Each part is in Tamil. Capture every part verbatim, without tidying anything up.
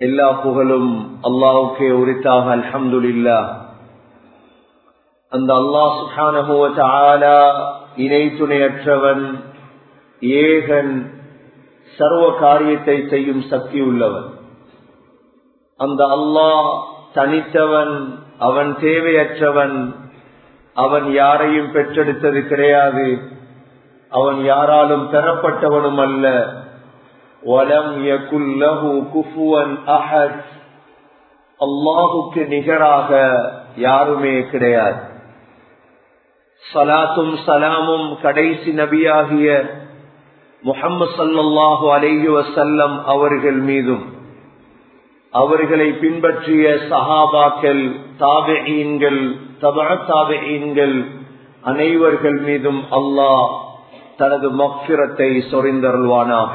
எல்லா புகழும் அல்லாஹ்வுக்கே உரித்தாக. அல்ஹம்துலில்லாஹ். அந்த அல்லாஹ் சுப்ஹானஹு வ தஆலா இணை துணையற்றவன், ஏகன், சர்வ காரியத்தை செய்யும் சக்தி உள்ளவன். அந்த அல்லாஹ் தனித்தவன், அவன் தேவையற்றவன், அவன் யாரையும் பெற்றெடுத்தது கிடையாது, அவன் யாராலும் பெறப்பட்டவனும் அல்ல. வலம் யகுல் லஹு குஃபுவன் அஹத், அல்லாஹுக்கு நிகராக யாருமே கிடையாது. ஸலாத்தும் ஸலாமும் கடைசி நபியாகிய முஹம்மது ஸல்லல்லாஹு அலைஹி வஸல்லம் அவர்கள் மீதும், அவர்களை பின்பற்றிய சஹாபாக்கள், தாபிஈன்கள், தபஅ தாபிஈன்கள் அனைவர்கள் மீதும் அல்லாஹ் தனது மக்ஃபிரத்தை சொரிந்தருள்வானாக.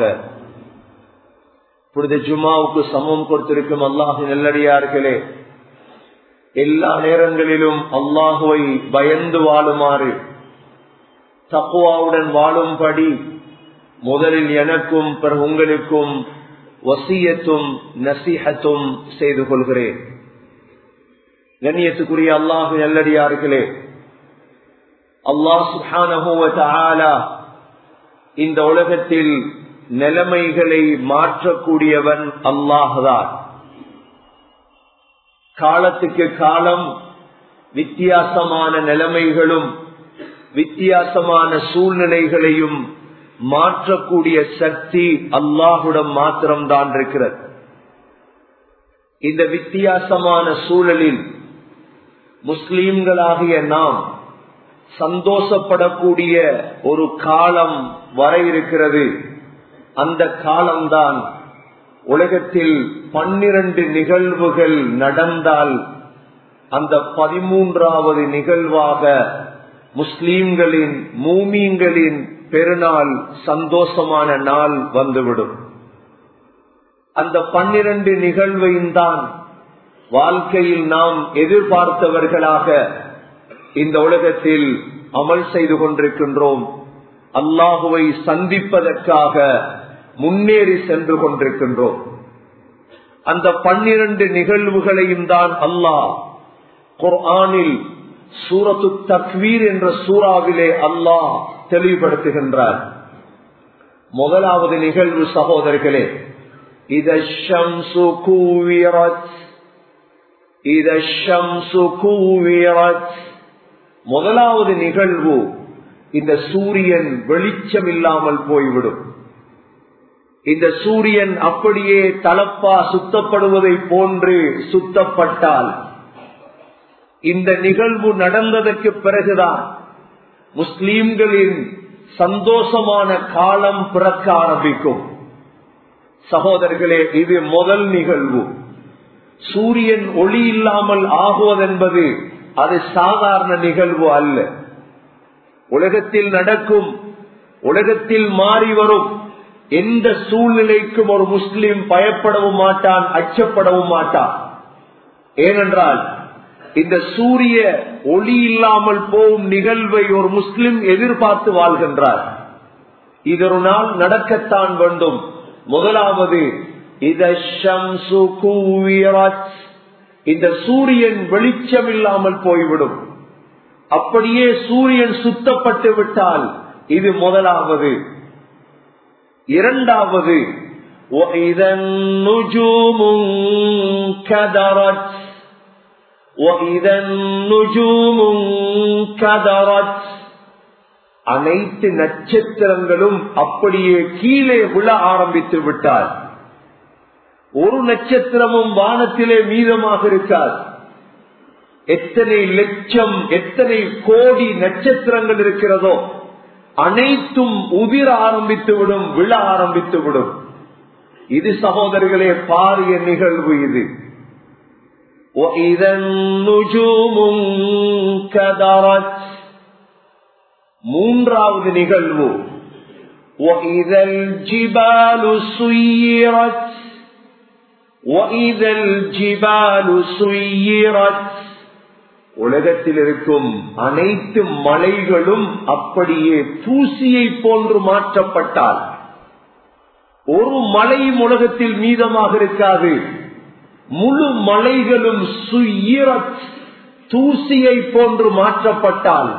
புனித ஜும்மாவுக்கு சமம் கொடுத்திருக்கும் அல்லாஹ்வின் நல்லடியார்களே, எல்லா நேரங்களிலும் அல்லாஹுவை பயந்து வாழுமாறு, தக்வாவுடன் வாழும்படி முதலில் எனக்கும் பிறகு உங்களுக்கும் வசியத்தும் நசீஹத்தும் செய்து கொள்கிறேன். கண்ணியத்துக்குரிய அல்லாஹ்வின் நல்லடியார்களே, அல்லாஹ் சுப்ஹானஹு வ தஆலா இந்த உலகத்தில் நிலைமைகளை மாற்றக்கூடியவன் அல்லாஹ்தான். காலத்துக்கு காலம் வித்தியாசமான நிலைமைகளும் வித்தியாசமான சூழ்நிலைகளையும் மாற்றக்கூடிய சக்தி அல்லாஹுடன் மாத்திரம்தான் இருக்கிறது. இந்த வித்தியாசமான சூழலில் முஸ்லிம்களாகிய நாம் சந்தோஷப்படக்கூடிய ஒரு காலம் வர இருக்கிறது. அந்த காலம்தான் உலகத்தில் பன்னிரண்டு நிகழ்வுகள் நடந்தால் அந்த பதிமூன்றாவது நிகழ்வாக முஸ்லிம்களின், மூமீன்களின் பெருநாள், சந்தோஷமான நாள் வந்துவிடும். அந்த பன்னிரண்டு நிகழ்வையும் தான் வாழ்க்கையில் நாம் எதிர்பார்த்தவர்களாக இந்த உலகத்தில் அமல் செய்து கொண்டிருக்கின்றோம். அல்லாஹுவை சந்திப்பதற்காக முன்னேறி சென்று கொண்டிருக்கின்றோம். அந்த பன்னிரண்டு நிகழ்வுகளையும் தான் அல்லாஹ் குர்ஆனில் சூரத்து தக்வீர் என்ற சூறாவிலே அல்லாஹ் தெளிவுபடுத்துகின்றார். முதலாவது நிகழ்வு சகோதரர்களே, இதஷம்சு கூவிரத், இதஷம்சு கூவிரத். முதலாவது நிகழ்வு, இந்த சூரியன் வெளிச்சம் இல்லாமல் போய்விடும். இந்த சூரியன் அப்படியே தலப்பா சுத்தப்படுவதை போன்று சுத்தப்பட்டால், இந்த நிகழ்வு நடந்ததற்கு பிறகுதான் முஸ்லிம்களின் சந்தோஷமான காலம் பிறக்க ஆரம்பிக்கும். சகோதரர்களே, இது முதல் நிகழ்வு. சூரியன் ஒளி இல்லாமல் ஆகுவதென்பது அது சாதாரண நிகழ்வு அல்ல. உலகத்தில் நடக்கும், உலகத்தில் மாறி வரும் எந்த சூழ்நிலைக்கும் ஒரு முஸ்லிம் பயப்படவும் மாட்டான், அச்சப்படவும் மாட்டான். ஏனென்றால் இந்த சூரிய ஒளி இல்லாமல் போகும் நிகழ்வை ஒரு முஸ்லிம் எதிர்பார்த்து வாழ்கின்றார். இது ஒரு நாள் நடக்கத்தான் வேண்டும். முதலாவது, இதஷம்சு கூவிரத், இந்த சூரியன் வெளிச்சம் இல்லாமல் போய்விடும். அப்படியே சூரியன் சுத்தப்பட்டு விட்டால் இது முதலாவது. இரண்டாவது, வஇதன் நுஜூமு கதரத், வஇதன் நுஜூமு கதரத். அனைத்து நட்சத்திரங்களும் அப்படியே கீழே விழ ஆரம்பித்து விட்டார். ஒரு நட்சத்திரமும் வானத்திலே மீதமாக இருக்காது. எத்தனை லட்சம், எத்தனை கோடி நட்சத்திரங்கள் இருக்கிறதோ அனைத்தும் உதிர ஆரம்பித்து விடும், விழ ஆரம்பித்து விடும். இது சகோதரர்களே பாரிய நிகழ்வு. இது மூன்றாவது நிகழ்வு, உலகத்தில் இருக்கும் அனைத்து மலைகளும் அப்படியே தூசியை போன்று மாற்றப்பட்டால் ஒரு மலையும் உலகத்தில் மீதமாக இருக்காது. முழு மலைகளும் சுயிரத் தூசியை போன்று மாற்றப்பட்டால்,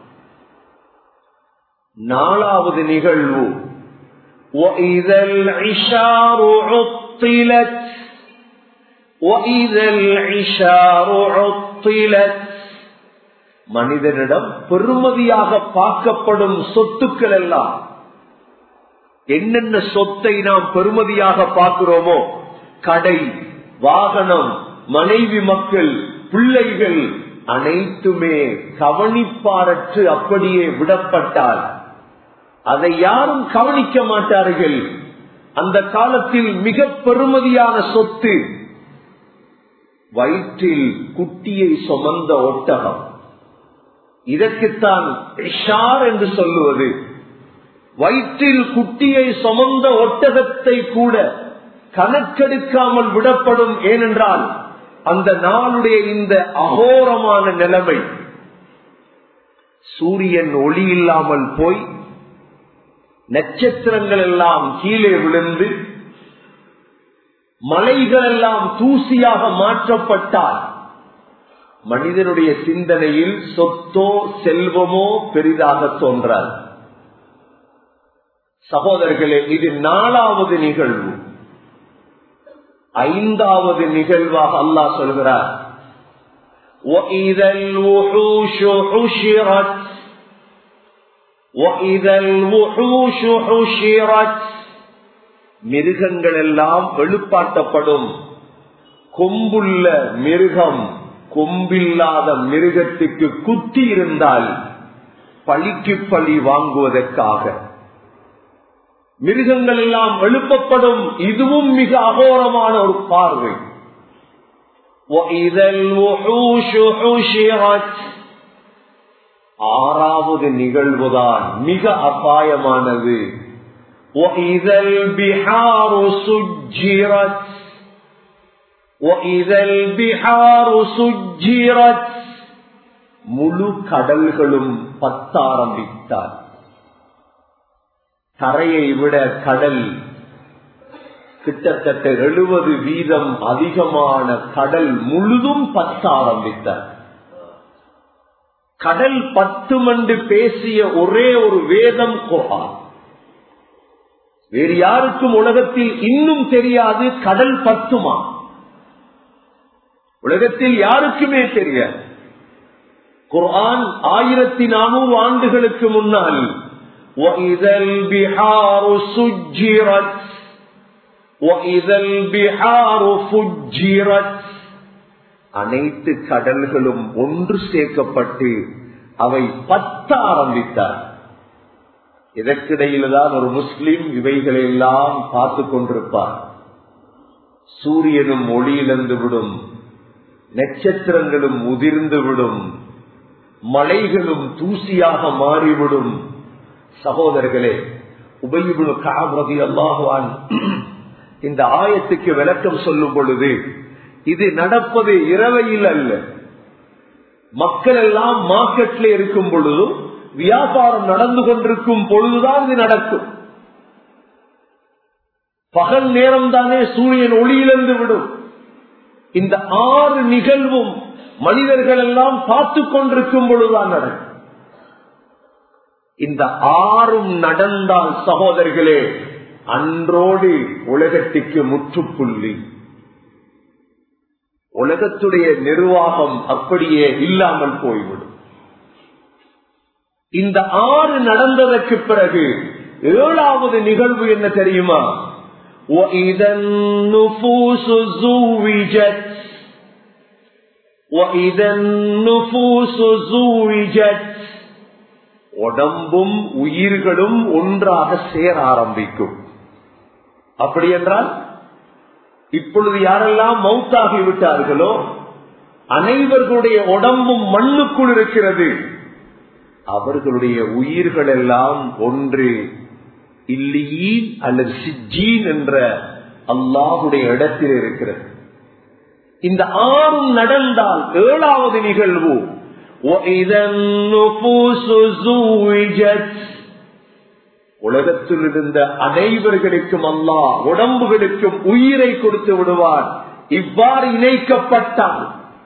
நாலாவது நிகழ்வு وَإِذَا الْعِشَارُ عُطِّلَتْ وَإِذَا الْعِشَارُ عُطِّلَتْ மனிதனிடம் பெருமதியாக பார்க்கப்படும் சொத்துக்கள் எல்லாம், என்னென்ன சொத்தை நாம் பெருமதியாக பார்க்கிறோமோ, கடை, வாகனம், மனைவி, மக்கள், பிள்ளைகள் அனைத்துமே கவனிப்பாரற்று அப்படியே விடப்பட்டால் அதை யாரும் கவனிக்க மாட்டார்கள். அந்த காலத்தில் மிக பெருமதியான சொத்து வயிற்றில் குட்டியை சுமந்த ஒட்டகம். இதற்குத்தான் இஷார் என்று சொல்லுவது. வயிற்றில் குட்டியை சுமந்த ஒட்டகத்தை கூட கணக்கெடுக்காமல் விடப்படும். ஏனென்றால் அந்த நாளுடைய இந்த அகோரமான நிலைமை, சூரியன் ஒளி இல்லாமல் போய் நட்சத்திரங்கள் எல்லாம் கீழே விழுந்து மலைகள் எல்லாம் தூசியாக மாற்றப்பட்டால் மனிதனுடைய சிந்தனையில் சொத்தோ செல்வமோ பெரிதாக தோன்றார். சகோதரர்களே, இது நாலாவது நிகழ்வு. ஐந்தாவது நிகழ்வாக அல்லாஹ் சொல்கிறார், وَإِذَا الْوُحُوشُ حُشِرَتْ وَإِذَا الْوُحُوشُ حُشِرَتْ மிருகங்கள் எல்லாம் எழுப்பாட்டப்படும். கொம்புள்ள மிருகம் கொம்பில்லாத மிருகத்துக்கு குத்தி இருந்தால் பழிக்கு பழி வாங்குவதற்காக மிருகங்கள் எல்லாம் எழுப்பப்படும். இதுவும் மிக அகோரமான ஒரு பார்வை. وَإِذَا الْوُحُوشُ حُشِرَتْ ஆறாவது நிகழ்வுதான் மிக அபாயமானது. وَإِذَا الْبِحَارُ سُجِّرَتْ وَإِذَا الْبِحَارُ سُجِّرَتْ முழு கடல்களும் பத்தாரம்பித்தார். தரையை விட கடல் கிட்டத்தட்ட எழுபது வீதம் அதிகமான கடல் முழுதும் பத்த ஆரம்பித்தார். கடல் பத்து மண்டு பேசிய ஒரே ஒரு வேதம் குர்ஆன். வேறு யாருக்கும் உலகத்தில் இன்னும் தெரியாது கடல் பத்துமா. உலகத்தில் யாருக்குமே தெரியாது. குர்ஆன் ஆயிரத்தி நானூறு ஆண்டுகளுக்கு முன்னால் وَإِذَا الْبِحَارُ سُجِّرَتْ وَإِذَا الْبِحَارُ فُجِّرَتْ அனைத்து கடல்களும் ஒன்று சேர்க்கப்பட்டு அவை பத்த ஆரம்பித்தார். இதற்கிடையில்தான் ஒரு முஸ்லிம் இவைகளை எல்லாம் பார்த்து கொண்டிருப்பார். சூரியனும் ஒளியிழந்து விடும், நட்சத்திரங்களும் உதிர்ந்து விடும், மலைகளும் தூசியாக மாறிவிடும். சகோதரர்களே, உபய் இப்னு கஅப் ரலியல்லாஹு அன்ஹு இந்த ஆயத்துக்கு விளக்கம் சொல்லும் பொழுது, இது நடப்பது இரவையில் அல்ல. மக்கள் எல்லாம் மார்க்கெட்ல இருக்கும் பொழுதும் வியாபாரம் நடந்து கொண்டிருக்கும் பொழுதுதான் இது நடக்கும். பகல் நேரம் தானே சூரியன் ஒளியிழந்து விடும். இந்த ஆறு நிகழ்வும் மனிதர்கள் எல்லாம் பார்த்து கொண்டிருக்கும் பொழுதுதான் நடக்கும். இந்த ஆறும் நடந்தால் சகோதரர்களே, அன்றோடு உலகத்திற்கு முற்றுப்புள்ளி. உலகத்துடைய நிர்வாகம் அப்படியே இல்லாமல் போய்விடும். இந்த ஆறு நடந்ததற்கு பிறகு ஏழாவது நிகழ்வு என்ன தெரியுமா? وَإِذَا النُّفُوسُ زُوِّجَتْ وَإِذَا النُّفُوسُ زُوِّجَتْ உடம்பும் உயிர்களும் ஒன்றாக சேர ஆரம்பிக்கும். அப்படி என்றால் இப்பொழுது யாரெல்லாம் மௌத்தாகி விட்டார்களோ அனைவர்களுடைய உடம்பும் மண்ணுக்குள் இருக்கிறது. அவர்களுடைய உயிர்கள் எல்லாம் ஒன்று இல்லீன் அல்லது சிஜ்ஜீன் என்ற அல்லாஹுடைய இடத்தில் இருக்கிறது. இந்த ஆறும் நடந்தால் ஏழாவது நிகழ்வு وَإِذَا النُّفُوسُ زُوِّجَتْ உலகத்தில் இருந்த அனைவர்களுக்கும் அல்லாஹ் உடம்புகளுக்கும் உயிரை கொடுத்து விடுவார். இவ்வாறு இணைக்கப்பட்டால்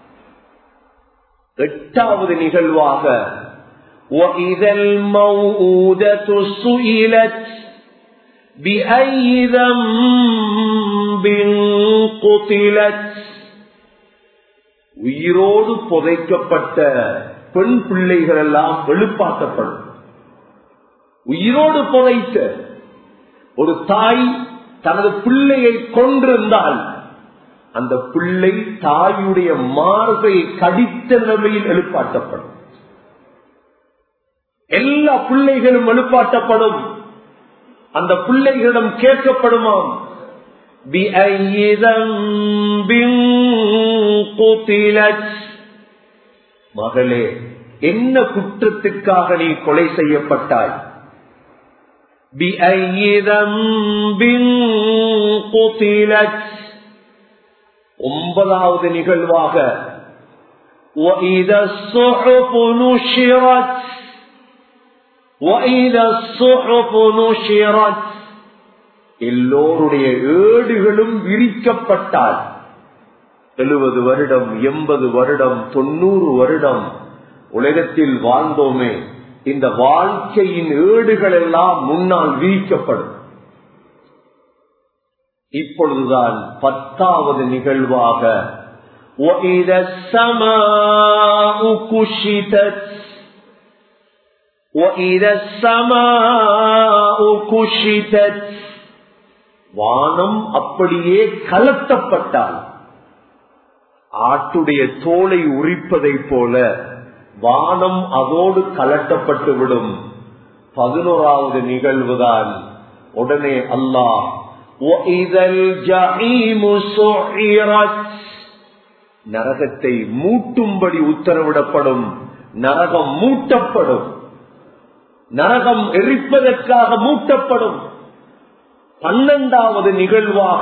எட்டாவது நிகழ்வாக وَإِذَا الْمَوْءُودَةُ سُئِلَتْ بِأَيِّ ذَنبٍ قُتِلَتْ உயிரோடு புதைக்கப்பட்ட பெண் பிள்ளைகள் எல்லாம் எழுப்பாக்கப்படும். உயிரோடு புதைத்த ஒரு தாய் தனது பிள்ளையை கொன்றிருந்தால் அந்த பிள்ளை தாயுடைய மார்பை கடித்த நிலையில் எழுப்பாட்டப்படும். எல்லா பிள்ளைகளும் எழுப்பாட்டப்படும். அந்த பிள்ளைகளிடம் கேட்கப்படுமாம், மகளே, என்ன குற்றத்துக்காக நீ கொலை செய்யப்பட்டாய்? ஒன்பதாவது நிகழ்வாக எல்லோருடைய ஏடுகளும் விரிக்கப்பட்டால் எழுபது வருடம், எண்பது வருடம், தொண்ணூறு வருடம் உலகத்தில் வாழ்ந்தோமே, இந்த வாழ்க்கையின் ஏடுகள் எல்லாம் முன்னால் விரிக்கப்படும். இப்பொழுதுதான் பத்தாவது நிகழ்வாக வானம் அப்படியே கலட்டப்பட்டால் ஆட்டுடைய தோலை உரிப்பதை போல வானம் அதோடு கலட்டப்பட்டுவிடும். பதினோராவது நிகழ்வுதான் உடனே அல்லாஹ் நரகத்தை மூட்டும்படி உத்தரவிடப்படும். நரகம் மூட்டப்படும். நரகம் எரிப்பதற்காக மூட்டப்படும். பன்னெண்டாவது நிகழ்வாக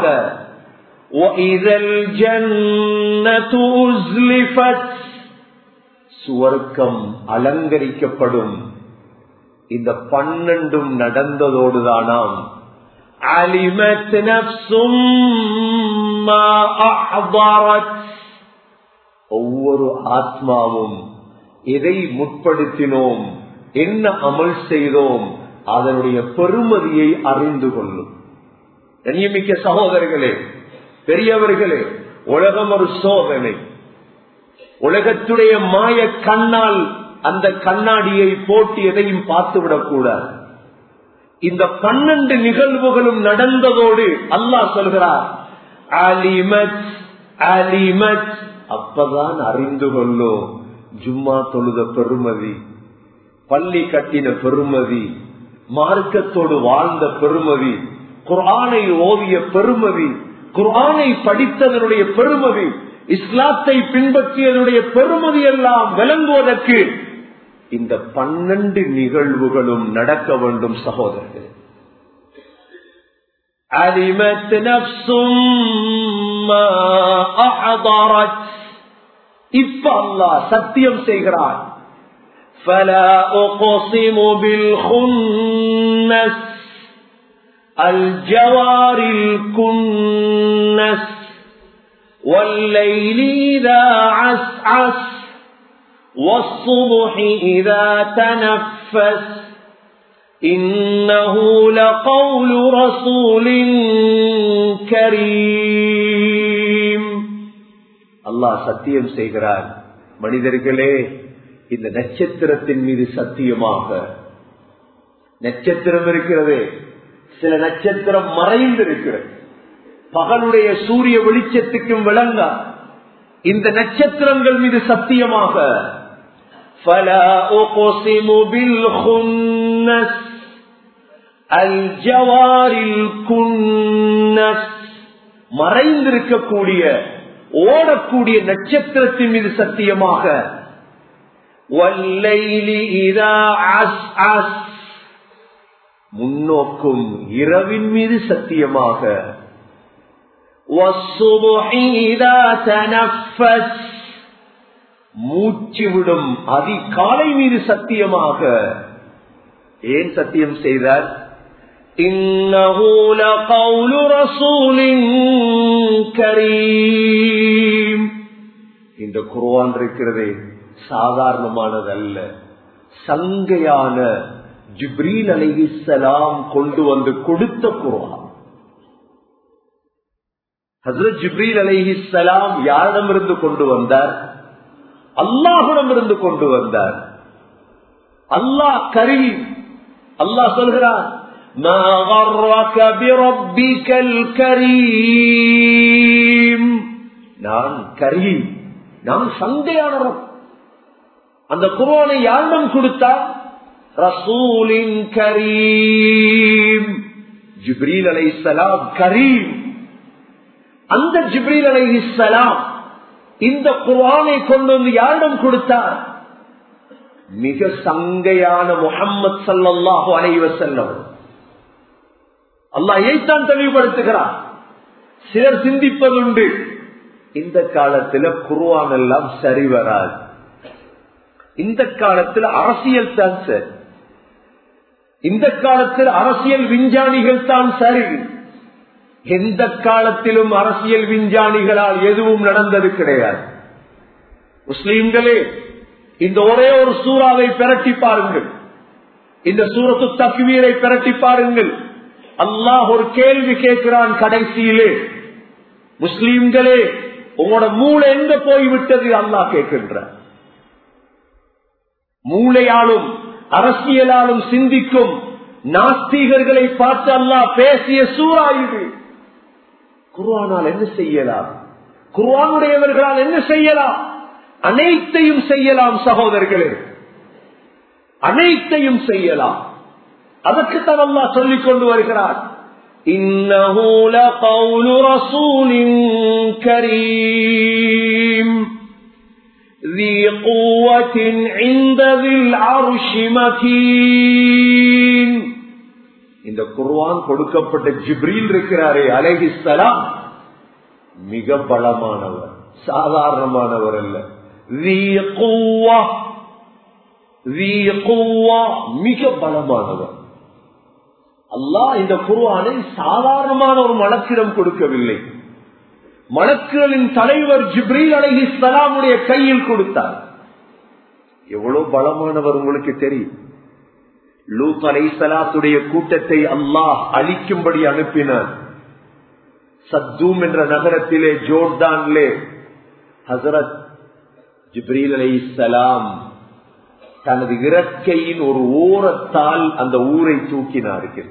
சுவர்க்கம் அலங்கரிக்கப்படும். இந்த பன்னெண்டும் நடந்ததோடுதானாம் அலிமத் நஃப்ஸும் மா அஹ்தரத், ஒவ்வொரு ஆத்மாவும் எதை முற்படுத்தினோம், என்ன அமல் செய்தோம், அதனுடைய பெருமதியை அறிந்து கொள்ளும். கண்ணியமிக்க சகோதரர்களே, பெரியவர்களே, உலகம் ஒரு சோதனை. உலகத்துடைய மாய கண்ணால் அந்த கண்ணாடியை போட்டு எதையும் பார்த்துவிடக் கூடாது. இந்த பன்னெண்டு நிகழ்வுகளும் நடந்ததோடு அல்லாஹ் சொல்கிறார், அலிமத் அலிமத், அப்பதான் அறிந்து கொள்ளும் ஜும்மா தொழுத பெருமதி, பள்ளி கட்டின பெருமதி, மார்க்கத்தோடு வாழ்ந்த பெருமதி, குர்ஆனை ஓதிய பெருமதி, குர்ஆனை படித்ததனுடைய பெருமதி, இஸ்லாத்தை பின்பற்றியதனுடைய பெருமதி எல்லாம் விளங்குவதற்கு இந்த பன்னெண்டு நிகழ்வுகளும் நடக்க வேண்டும் சகோதரர்களே. அலிமத் நஃப்ஸும் மா அஹ்தரத், இப்ப அல்லாஹ் சத்தியம் செய்கிறான். فلا أقسم بالخنس الجوار الكنس والليل إذا عسعس والصبح إذا تنفس إنه لقول رسول كريم. அல்லாஹ் சத்தியம் செய்கிறார். மனிதர்களே, இந்த நட்சத்திரத்தின் மீது சத்தியமாக, நட்சத்திரம் இருக்கிறது, சில நட்சத்திரம் மறைந்திருக்கிறது, பகலுடைய சூரிய வெளிச்சத்துக்கும் விளங்க. இந்த நட்சத்திரங்கள் மீது சத்தியமாக فلا أقسم بالخنس الجوار الكنس, மறைந்திருக்கக்கூடிய ஓடக்கூடிய நட்சத்திரத்தின் மீது சத்தியமாக, والليل إذا عسعس, முன்னோக்கும் இரவின் மீது சத்தியமாக, والصبح إذا تنفس, மூச்சுவிடும் அதிகாலை மீது சத்தியமாக. ஏன் சத்தியம் செய்தார்? இன்னஹு லகௌலு ரசூலின் கரீம். இந்த குர்ஆன் இருக்கிறதே சாதாரணமானதல்ல, சங்கையான ஜிப்ரீல் அலைஹிஸ்ஸலாம் கொண்டு வந்து கொடுத்த குர்ஆன். ஹஜ்ரத் ஜிப்ரீல் அலைஹிஸ்ஸலாம் யாரிடமிருந்து கொண்டு வந்தார்? அல்லாஹ்விடமிருந்து கொண்டு வந்தார். அல்லாஹ் கரீம். அல்லாஹ் சொல்கிறார், மா கர்ரக பிரப்பிகல் கரீம். நான் கரீம், நான் சங்கையானவன். அந்த குர்ஆனை யாரிடம் கொடுத்தார்? ரசூலின் கரீம். ஜிப்ரீல் அலைஹிஸ்ஸலாம் கரீம். அந்த ஜிப்ரீல் அலைஹிஸ்ஸலாம் இந்த குர்ஆனை கொண்டு வந்து யாரிடம் கொடுத்தார்? மிக சங்கையான முஹம்மது ஸல்லல்லாஹு அலைஹி வஸல்லம். அல்லாஹ் இதைத்தான் தெளிவுபடுத்துகிறார். சிலர் சிந்திப்பதுண்டு, இந்த காலத்தில் குர்ஆன் எல்லாம் சரி வராது, இந்த காலத்தில் அரசியல் தான் சரி, இந்த காலத்தில் அரசியல் விஞ்ஞானிகள் தான் சரி. எந்த காலத்திலும் அரசியல் விஞ்ஞானிகளால் எதுவும் நடந்தது கிடையாது. முஸ்லிம்களே, இந்த ஒரே ஒரு சூறாவை பிரட்டி பாருங்கள், இந்த சூரத்து தக்வீரை பிரட்டி பாருங்கள். அல்லாஹ் ஒரு கேள்வி கேட்கிறான் கடைசியிலே, முஸ்லிம்களே உங்களோட மூளை எங்க போய்விட்டது? அல்லாஹ் கேட்கின்றார். மூளையாலும் அரசியலாலும் சிந்திக்கும் நாஸ்திகர்களை பார்த்து அல்லாஹ் பேசிய சூறா இது. குர்ஆனால் என்ன செய்யலாம்? குர்ஆனுடையவர்களால் என்ன செய்யலாம்? அனைத்தையும் செய்யலாம் சகோதரர்களே, அனைத்தையும் செய்யலாம். அதற்குத்தான் அல்லாஹ் சொல்லிக் கொண்டு வருகிறார், இன்னஹு லகௌலு ரசூலின் கரீம் ذي قوة عند ذي العرش مكين. இந்த குர்ஆன் கொடுக்கப்பட்ட ஜிப்ரீல் இருக்கிறாரே அலைஹிஸ்ஸலாம் மிக பலமானவர், சாதாரணமானவர் அல்ல. ذي قوة ذي قوة மிக பலமானவர். அல்லாஹ் இந்த குர்ஆனை சாதாரணமான ஒரு மலக்கிடம் கொடுக்கவில்லை, மலக்குகளின் தலைவர் ஜிப்ரீல் அலைஹிஸ்ஸலாமுடைய கையில் கொடுத்தார். எவ்வளவு பலமானவர் உங்களுக்கு தெரியும். லூத் அலைஹிஸ்ஸலாத்துடைய கூட்டத்தை அல்லாஹ் அழிக்கும்படி அனுப்பினார். சத்தூம் என்ற நகரத்திலே ஜோர்டானிலே ஹஸரத் ஜிப்ரீல் அலைஹிஸ்ஸலாம் தனது இறக்கையின் ஒரு ஓரத்தால் அந்த ஊரை தூக்கினார்கள்.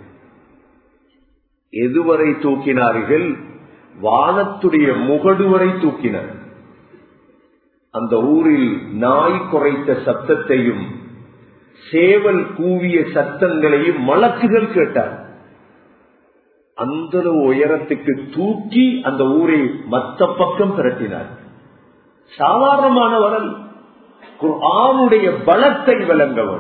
எதுவரை தூக்கினார்கள்? வானத்துடைய முகடு வரை தூக்கினார். அந்த ஊரில் நாய் குறைத்த சத்தத்தையும் சேவல் கூவிய சத்தங்களையும் மலக்குகள் கேட்டார். அந்த உயரத்துக்கு தூக்கி அந்த ஊரை மற்ற பக்கம் திரட்டினார். சாதாரணமானவர்கள் குர்ஆனுடைய பலத்தை விளங்கவர்.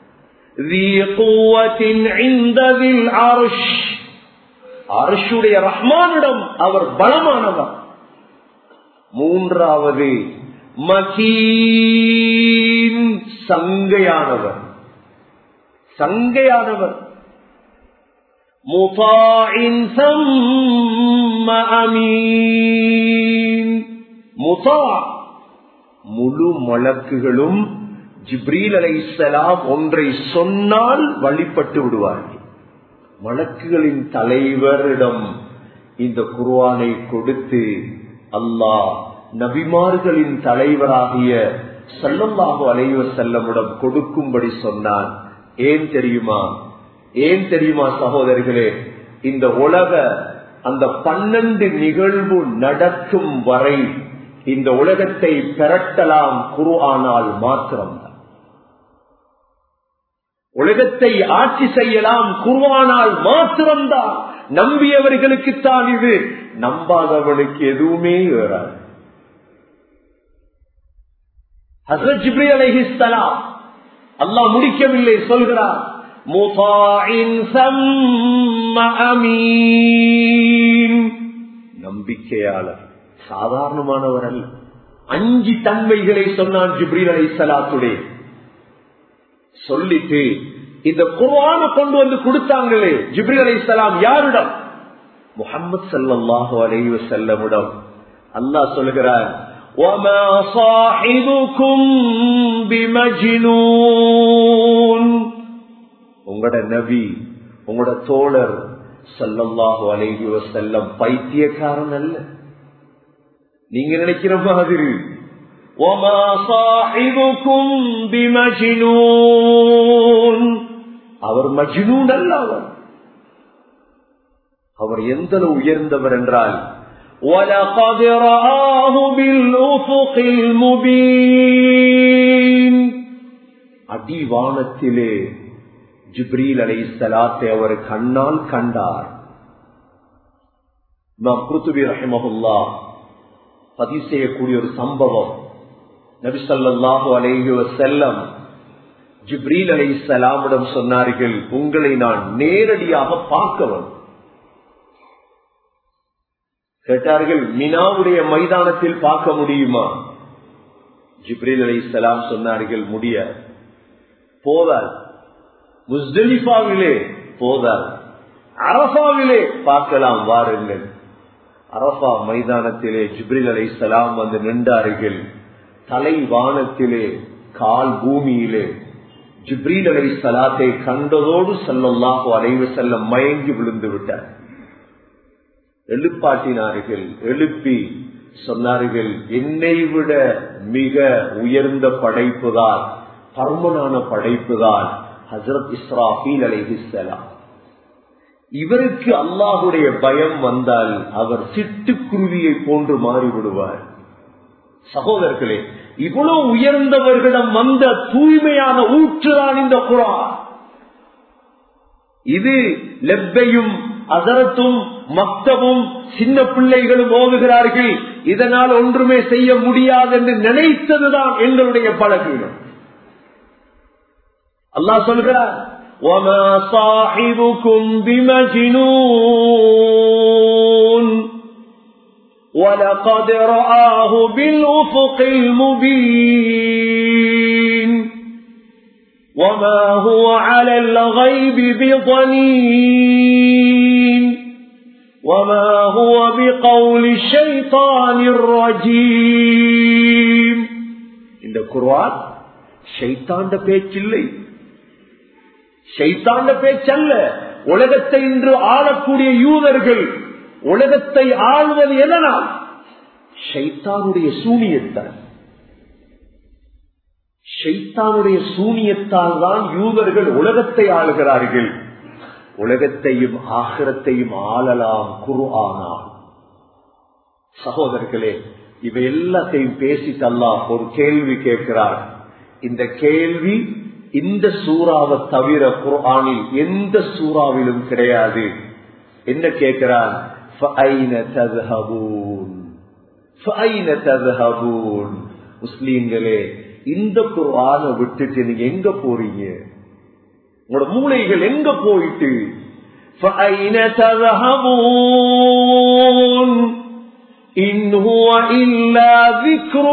அர்ஷுடைய ரஹ்மானிடம் அவர் பலமானவர். மூன்றாவது மகீன், சங்கையானவர். சங்கையானவர் முதாஇன் ஸம்ம அமீன். முதா, முழு மலக்குகளும் ஜிப்ரீல் அலைஹிஸ்ஸலாம் ஒன்றை சொன்னால் வழிபட்டு விடுவார்கள். மலக்குகளின் தலைவரிடம் இந்த குர்ஆனை கொடுத்து அல்லாஹ் நபிமார்களின் தலைவராகிய ஸல்லல்லாஹு அலைஹி வஸல்லமிடம் கொடுக்கும்படி சொன்னான். ஏன் தெரியுமா? ஏன் தெரியுமா சகோதரர்களே? இந்த உலக அந்த பன்னெண்டு நிகழ்வு நடக்கும் வரை இந்த உலகத்தை பெறட்டலாம் குர்ஆனால் மாத்திரம்தான். உலகத்தை ஆட்சி செய்யலாம் குர்ஆனால் மாத்திரம்தான். நம்பியவர்களுக்குத்தான் இது, நம்பாதவனுக்கு எதுவுமே வராது. ஹஸரத் ஜிப்ரீல் அலைஹிஸ்ஸலாம் அல்லாஹ் முடிக்கவில்லை, சொல்கிறார் முதாஇன் ஸம்ம அமீன். நம்பிக்கையாளர், சாதாரணமானவர் அல்ல. அஞ்சு தன்மைகளை சொன்னான் ஜிப்ரீல் அலைஹிஸ்ஸலாத்துடைய. சொல்லிட்டு இந்த குர்ஆனை கொண்டு வந்து கொடுத்தாங்களே ஜிப்ரீல் அலைஹிஸ்ஸலாம் யாரிடம்? முஹம்மது ஸல்லல்லாஹு அலைஹி வஸல்லமிடம். அல்லாஹ் சொல்கிறார், وَمَا صَاحِبُكُمْ بِمَجْنُونٍ. உங்களோட நபி, உங்களோட தோழர் ஸல்லல்லாஹு அலைஹி வஸல்லம் பைத்தியக்காரன் அல்ல. நீங்க நினைக்கிற மாதிரி. وَمَا صَاحِبُكُمْ بِمَجْنُونٍ. அவர் மஜ்னூன் அல்ல. அவர் அவர் எந்த உயர்ந்தவர் என்றால் وَلَقَدْ رَآهُ بِالْأُفُقِ الْمُبِينِ. அடிவானத்திலே ஜிப்ரீல் அலைஹிஸ்ஸலாத்தை அவர் கண்ணால் கண்டார். இமாம் குர்துபி ரஹிமஹுல்லாஹ் பதிவு செய்யக்கூடிய ஒரு சம்பவம். நபி ஸல்லல்லாஹு அலைஹி வஸல்லம் ஜிப்ரீல் அலைஹிஸ்ஸலாமிடம் சொன்னார்கள், உங்களை நான் நேரடியாக பார்க்கவன். கேட்டார்கள், மினாவுடைய மைதானத்தில் பார்க்க முடியுமா? ஜிப்ரீல் அலைஹிஸ்ஸலாம் சொன்னார்கள், முடியாது. போதால் முஸ்தலிஃபாவிலே போதால் அரஃபாவிலே பார்க்கலாம், வாருங்கள். அரஃபா மைதானத்திலே ஜிப்ரீல் அலைஹிஸ்ஸலாம் வந்து நின்றார்கள். தலை வானத்திலே, கால் பூமியிலே. ஜிப்ரீல் அலைஹிஸ்ஸலாத்தை கண்டதோடு ஸல்லல்லாஹு அலைஹி வஸல்லம் மயங்கி விழுந்து விட்டார். எழுப்பாட்டினார்கள். எழுப்பி சொன்னார்கள், என்னை விட மிக உயர்ந்த படைப்புதான், பர்மனான படைப்புதான் ஹஜ்ரத் இஸ்ராஃபீல் அலைஹிஸ்ஸலாம். இவருக்கு அல்லாஹுடைய பயம் வந்தால் அவர் சிட்டுக்குருவியை போன்று மாறிவிடுவார். சகோதரர்களே, இவ்வளவு உயர்ந்தவர்களிடம் வந்த தூய்மையான ஊற்றுதான் இந்த குர்ஆன். இது லெப்பையும் அதரத்தும் மக்தபும் சின்ன பிள்ளைகளும் ஓதுகிறார்கள், இதனால் ஒன்றுமே செய்ய முடியாது என்று நினைத்ததுதான் எங்களுடைய பலகீனம். அல்லாஹ் சொல்கிறார், وَمَا صَاحِبُكُمْ بِمَجْنُونٍ وَلَقَدْ رَآهُ بِالْأُفُقِ الْمُبِينِ وَمَا هُوَ عَلَى الْغَيْبِ بِضَنِينٍ وَمَا هُوَ بِقَوْلِ الشَّيْطَانِ الرَّجِيمِ. இந்த குர்ஆன் ஷைத்தான்ட பேச்சில்லை, ஷைத்தான்ட பேச்சல்ல. உலகத்தை இன்று ஆளக்கூடிய யூதர்கள் உலகத்தை ஆள்வது எதனால்? ஷைத்தானுடைய சூனியத்தால். ஷைத்தானுடைய சூனியத்தால் தான் யூதர்கள் உலகத்தை ஆளுகிறார்கள். உலகத்தையும் ஆகிரத்தையும் ஆளலாம் குர்ஆனால். சகோதரர்களே, இவை எல்லாத்தையும் பேசிட்டு அல்லாஹ் ஒரு கேள்வி கேட்கிறார். இந்த கேள்வி இந்த சூறாவை தவிர குர்ஆனில் எந்த சூறாவிலும் கிடையாது. என்ன கேட்கிறான்? فَأَيْنَ تَذْهَبُونَ فَأَيْنَ تَذْهَبُونَ. முஸ்லிம்களே, இந்த குர்ஆனை விட்டுட்டு நீங்க எங்க போறீங்க? உங்களோட மூளைகள் எங்க போயிட்டு? فَأَيْنَ تَذْهَبُونَ إِنْ هُوَ إِلَّا ذِكْرٌ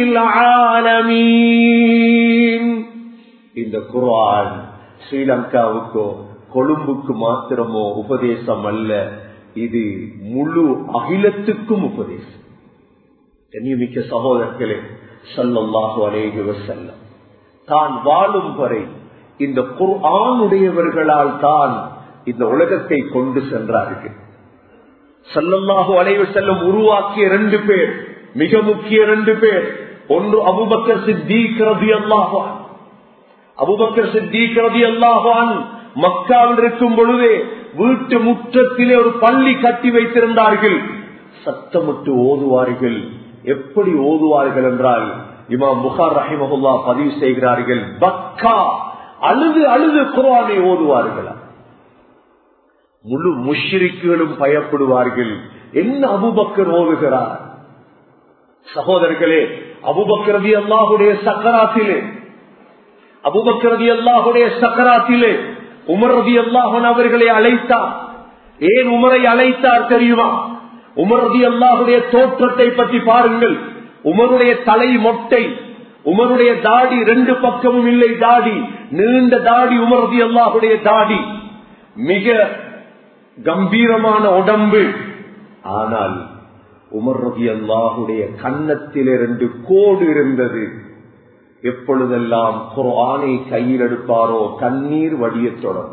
لِلْعَالَمِينَ. இந்த குர்ஆன் ஸ்ரீலங்காவுக்கோ கொழும்புக்கு மாத்திரமோ உபதேசம் அல்ல, இது முழு அகிலத்துக்கும் உபதேசம். கண்ணியமிக்க சகோதரர்களே, ஸல்லல்லாஹு அலைஹி வஸல்லம் தான் வாழும் வரை இந்த குர்ஆனுடையவர்களால் தான் இந்த உலகத்தை கொண்டு சென்றார்கள். ஸல்லல்லாஹு அலைஹி வஸல்லம் உருவாக்கிய ரெண்டு பேர், மிக முக்கிய ரெண்டு பேர். ஒன்று அபூபக்கர் சித்தீக் ரலியல்லாஹு அன்ஹு. அபூபக்கர் சித்தீக் ரலியல்லாஹு அன்ஹு மக்காவில் இருக்கும் பொழுதே வீட்டு முற்றத்திலே ஒரு பள்ளி கட்டி வைத்திருந்தார்கள். சத்தமிட்டு ஓதுவார்கள். எப்படி ஓதுவார்கள் என்றால், இமாம் புகார் ரஹிமஹுல்லாஹ் பதிவு செய்கிறார்கள், பக்கா அழுது அழுது குர்ஆனை ஓதுவார்கள். முழு முஷ்ரிக்குகளும் பயப்படுவார்கள், என்ன அபூபக்கர் ஓதுகிறார். சகோதரர்களே, அபூபக்கர் ரலியல்லாஹுடைய சக்கராத்திலே அபூபக்கர் ரலியல்லாஹுடைய சக்கராத்திலே உமர் ரலியல்லாஹு அன்ஹு அவர்களை அழைத்தார். ஏன் உமரை அழைத்தார் தெரியுமா? உமர் ரலியல்லாஹுடைய தோற்றத்தை பற்றி பாருங்கள். உமருடைய தலை மொட்டை, உமருடைய தாடி ரெண்டு பக்கமும் இல்லை, தாடி நீண்ட தாடி, உமர் ரலியல்லாஹுடைய தாடி, மிக கம்பீரமான உடம்பு. ஆனால் உமர் ரலியல்லாஹுடைய கன்னத்தில் இரண்டு கோடு இருந்தது. எப்பொழுதெல்லாம் குர்ஆனை கையில் எடுப்பாரோ கண்ணீர் வடியத் தொடரும்.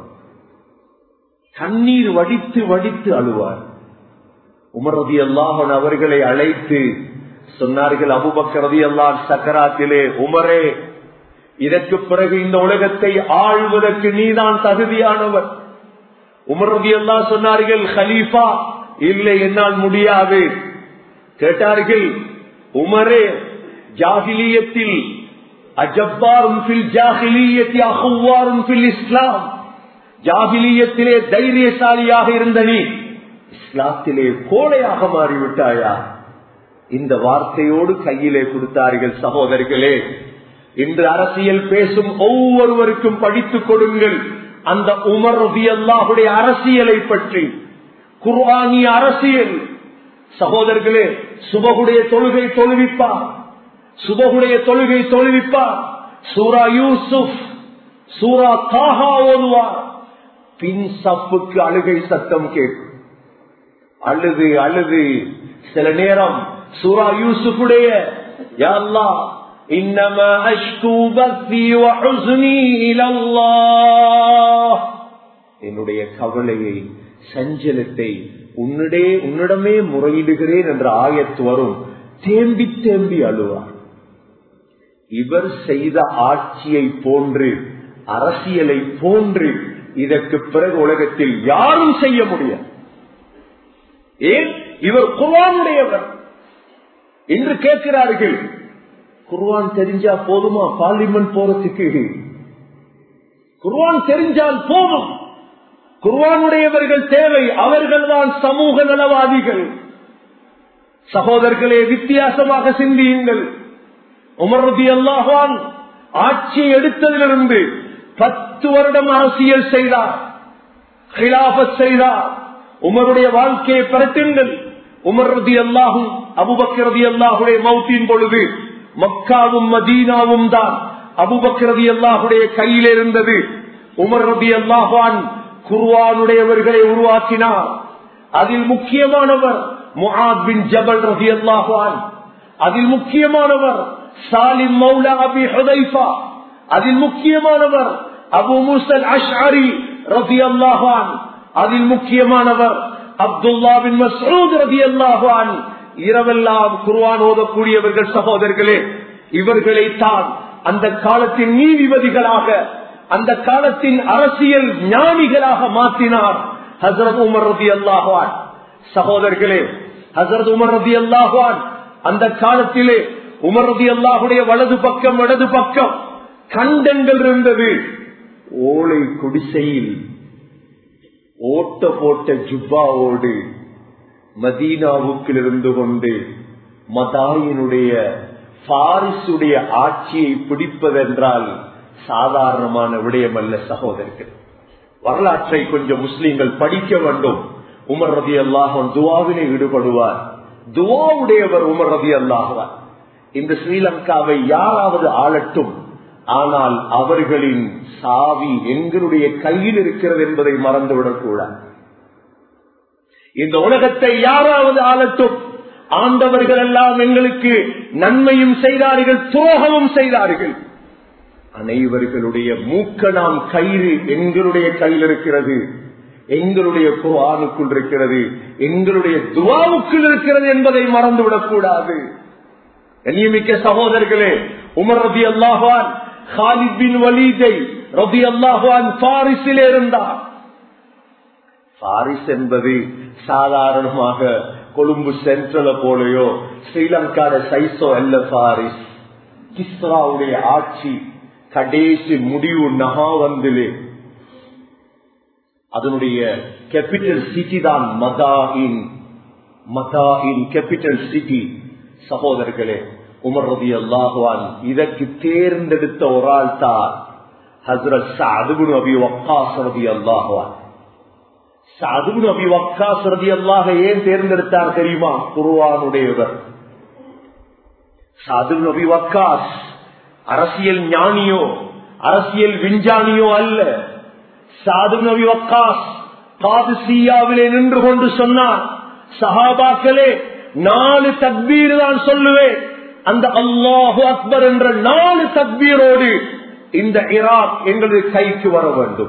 கண்ணீர் வடித்து வடித்து அழுவார். உமர் ரலியல்லாஹு அன்ஹு அவர்களை அழைத்து சொன்னார்கள், அபூபக்கர் ரலியல்லாஹு சக்கராத்திலே, உமரே, இதற்கு பிறகு இந்த உலகத்தை ஆள்வதற்கு நீதான் தகுதியானவர். உமர் ரலியல்லாஹு சொன்னார்கள், கலீஃபா, இல்லை, என்னால் முடியாது. கேட்டார்கள், உமரே, ஜாஹிலியத்தில் அஜப்பாரும் ஃபில் ஜாஹிலியத்தி அஹ்வாரும் ஃபில் இஸ்லாம், ஜாஹிலியத்திலே தைரியசாலியாக இருந்த நீ இஸ்லாத்திலே கோழையாக மாறிவிட்டாயா? இந்த வார்த்தையோடு கையிலே கொடுத்தார்கள். சகோதரர்களே, இன்று அரசியல் பேசும் ஒவ்வொருவருக்கும் படித்துக் கொடுங்கள் அந்த உமர் ரலியல்லாஹுடைய அரசியலை பற்றி, குர்ஆனிய அரசியல். சகோதரர்களே, சுபகுடைய தொழுகை தொழுவிப்பார், சுபகுடைய தொழுகை தொழுவிப்பார், சூரா யூசுப், சூரா தாஹா ஓதுவார். பின் சப்புக்கு அழுகை சத்தம் கேட்கும். அழுது அழுது சில நேரம் சூரா யூசுஃபுடைய யா அல்லாஹ் இன்னமா அஷ்கு பத்தி வ ஹுஸ்னி இலல்லாஹ், என்னுடைய கவலையை சஞ்சலத்தை உன்னிடே உன்னிடமே முறையிடுகிறேன் என்ற ஆயத்து வரும். தேம்பி தேம்பி அழுவார். இவர் செய்த ஆட்சியை போன்று, அரசியலை போன்று இதற்கு பிறகு உலகத்தில் யாரும் செய்ய முடியாது. ஏன்? இவர் குர்ஆனுடையவர். என்று கேட்கிறார்கள், குர்ஆன் தெரிஞ்சா போதுமா பார்லிமெண்ட் போறதுக்கு? குர்ஆன் தெரிஞ்சால் போதும். குர்ஆனுடையவர்கள் தேவை, அவர்கள் தான் சமூக நலவாதிகள். சகோதரர்களே, வித்தியாசமாக சிந்தியுங்கள். உமர் ரலியல்லாஹு அன்ஹு ஆட்சியை எடுத்ததிலிருந்து பத்து வருடம் அரசியல் செய்தார், கிலாபத் செய்தார். உமருடைய வாழ்க்கையை பரட்டுங்கள். உமர் ரலியல்லாஹு அபூபக்கர் ரலியல்லாஹுடைய மௌத்தின் பொழுது மக்காவும் மதீனாவும் தான் அபூபக்கர் ரலியல்லாஹுடைய கையில் இருந்தது. உமர் ரலியல்லாஹு அன்ஹு குர்ஆனுடையவர்களை உருவாக்கினார். அதில் முக்கியமானவர் முஆத் பின் ஜபல் ரலியல்லாஹு அன்ஹு, அதில் முக்கியமானவர் சாலிம் மௌலா அபி ஹுதைஃபா, அதில் முக்கியமானவர் அபு மூஸல் அஷ்அரி ரலியல்லாஹு அன்ஹு, அதில் முக்கியமானவர் அப்துல்லா பின் மஸ்ஊத் ரலியல்லாஹு அன்ஹு. இரவெல்லாம் குர்ஆன் ஓதக்கூடியவர்கள். சகோதரர்களே, இவர்களை தான் அந்த காலத்தின் நீதிபதிகளாக, அந்த காலத்தின் அரசியல் ஞானிகளாக மாற்றினார் ஹஜ்ரத் உமர் ரலியல்லாஹு அன்ஹு. சகோதரர்களே, ஹஜ்ரத் உமர் ரலியல்லாஹு அன்ஹு அந்த காலத்திலே உமர் ரலியல்லாஹுடைய வலது பக்கம் இடது பக்கம் கண்டங்கள் இருந்தது. ஓலை குடிசையில் ஓட்ட போட்ட ஜுப்பாவோடு மதீனாவுக்கு இருந்து கொண்டு மதாயினுடைய பாரிசுடைய ஆட்சியை பிடிப்பதென்றால் சாதாரணமான விடயம் அல்ல. சகோதரர்கள், வரலாற்றை கொஞ்சம் முஸ்லிம்கள் படிக்க வேண்டும். உமர் ரலியல்லாஹு அன்ஹு துஆவிலே ஈடுபடுவார். துஆவுடையவர் உமர் ரலியல்லாஹு அன்ஹு. இந்த ஸ்ரீலங்காவை யாராவது ஆளட்டும், ஆனால் அவர்களின் சாவி எங்களுடைய கையில் இருக்கிறது என்பதை மறந்துவிடக் கூடாது. இந்த உலகத்தை யாராவது ஆளட்டும், ஆண்டவர்கள் எல்லாம் எங்களுக்கு நன்மையும் செய்தார்கள், துரோகமும் செய்தார்கள். அனைவர்களுடைய மூக்க நாம் கயிறு எங்களுடைய கையில் இருக்கிறது, எங்களுடைய குர்ஆனுக்குள் இருக்கிறது, எங்களுடைய துஆவுக்குள் இருக்கிறது என்பதை மறந்துவிடக் கூடாது. கண்ணியமிக்க சகோதரர்களே, உமர் ரலியல்லாஹு அன்ஹு காலித் பின் வலீதை ரலியல்லாஹு அன்ஹு பாரிஸிலே இருந்தார். பாரிஸ் என்பது சாதாரணமாக கொழும்பு சென்ட்ரல போலையோ ஸ்ரீலங்காட சைஸோ அல்ல. பாரிஸ் கிஸ்ராவுடைய ஆட்சி கடைசி முடிவு நகாவந்திலே. அதனுடைய கேபிட்டல் சிட்டி தான் மதாயின். Madain capital city. சகோதரர்களே, உமர் ரலியல்லாஹு அன்ஹு இதற்கு தேர்ந்தெடுத்த ஒரு ஆள் தான் ஹஜ்ரத் சஅத் இப்னு அபி வக்காஸ் ரலியல்லாஹு அன்ஹு. சஅத் இப்னு அபி வக்காஸ் ரலியல்லாஹு ஏன் தேர்ந்தெடுத்தார் தெரியுமா? குர்ஆனுடையவர். சஅத் இப்னு அபி வக்காஸ் அரசியல் ஞானியோ அரசியல் விஞ்ஞானியோ அல்ல. சாது நபி வக்காஸ் காதிசியாவிலே நின்று கொண்டு சொன்னார், சஹாபாக்களே நாலு தக்பீர் தான் சொல்லுவேன், அந்த அல்லாஹு அக்பர் என்ற நாலு தக்பீரோடு இந்த ஈராக் எங்களது கைக்கு வர வேண்டும்.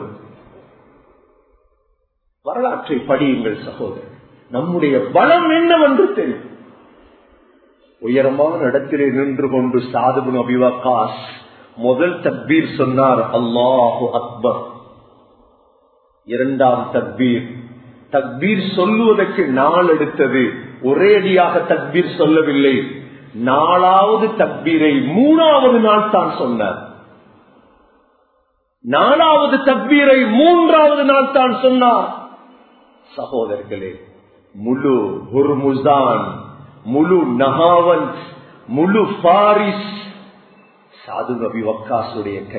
வரலாற்றை படியுங்கள் சகோதரர், நம்முடைய பலம் என்னவென்று தெரியும். உயரமான இடத்திலே நின்று கொண்டு சாது பின் அபீ வக்காஸ் முதல் தக்பீர் சொன்னார், அல்லாஹு அக்பர். இரண்டாம் தக்பீர், தக்பீர் சொல்லுவதற்கு நாள் எடுத்தது, ஒரேடியாக தக்பீர் சொல்லவில்லை. நாலாவது தக்பீரை மூணாவது நாள் தான் சொன்னார். நாலாவது தக்பீரை மூன்றாவது நாள் தான் சொன்னார். சகோதரர்களே, முழு ஹுர்முசான், முழு நஹாவன், முழு பாரிஸ் சாது நபி வக்காசுடைய கை.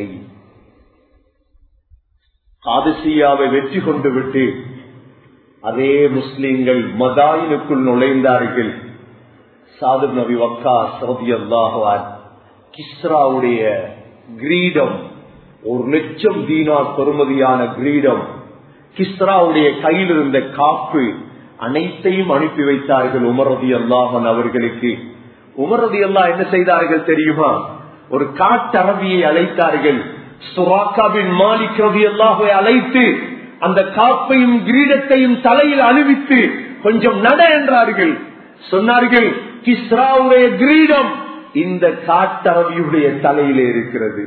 காதிசியாவை வெற்றி கொண்டு விட்டு அதே முஸ்லிம்கள் மதாயினுக்குள் நுழைந்தார்கள். சாது நபி வக்காஸ் ரலியல்லாஹு அன்ஹு கிஸ்ராவுடைய கிரீடம், ஒரு லட்சம் தீனார் பெறுமதியான கிரீடம், கிஸ்ராவுடைய கையில் இருந்த காப்பு அனைத்தையும் அனுப்பி வைத்தார்கள் உமர் ரலியல்லாஹு அன்ஹு அவர்களுக்கு. உமர் ரலியல்லாஹு என்ன செய்தார்கள் தெரியுமா? ஒரு காட்டரபியை அழைத்தார்கள். சுராக்கா பின் மாலிக் ரலியல்லாஹு அன்ஹு அழைத்து அந்த காப்பையும் கிரீடத்தையும் தலையில் அணிவித்து கொஞ்சம் நட என்றார்கள். சொன்னார்கள், கிஸ்ராவுடைய கிரீடம் இந்த காட்டரபியுடைய தலையிலே இருக்கிறது.